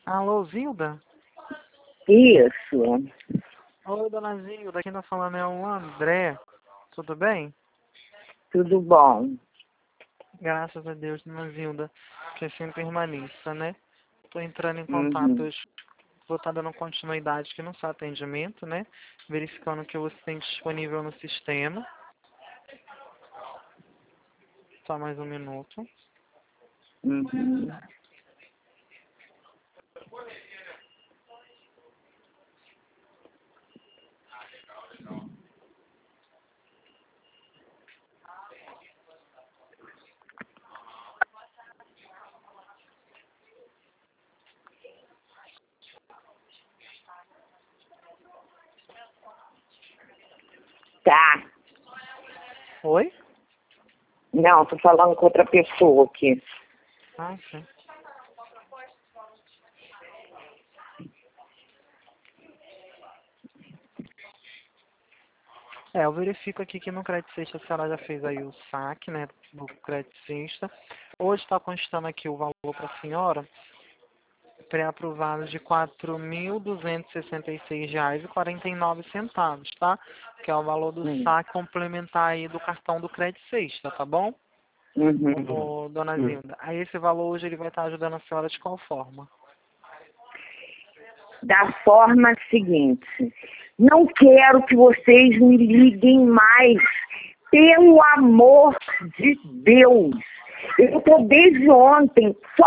Alô, Zilda? Isso, Oi, dona Zilda, quem tá falando é o André. Tudo bem? tudo bom. Graças a Deus, dona Zilda, que assim permaneça, né? Tô entrando em contato, Uhum. vou estar dando continuidade aqui no seu atendimento, né? Verificando o que você tem disponível no sistema. Só mais um minuto. Uhum. Tá. Oi? Não, tô falando com outra pessoa aqui. Ah, sim. Eu verifico aqui que no Credit Sexta a senhora já fez aí o saque, né, do Credit Sexta. Hoje está constando aqui o valor para a senhora, pré-aprovado de R$ 4.266,49, tá? Que é o valor do saque complementar aí do cartão do Credit Sexta, tá bom? Uhum. Ô, dona Zilda, aí esse valor hoje ele vai estar ajudando a senhora de qual forma? Da forma seguinte, não quero que vocês me liguem mais. Pelo amor de Deus. Eu tô desde ontem só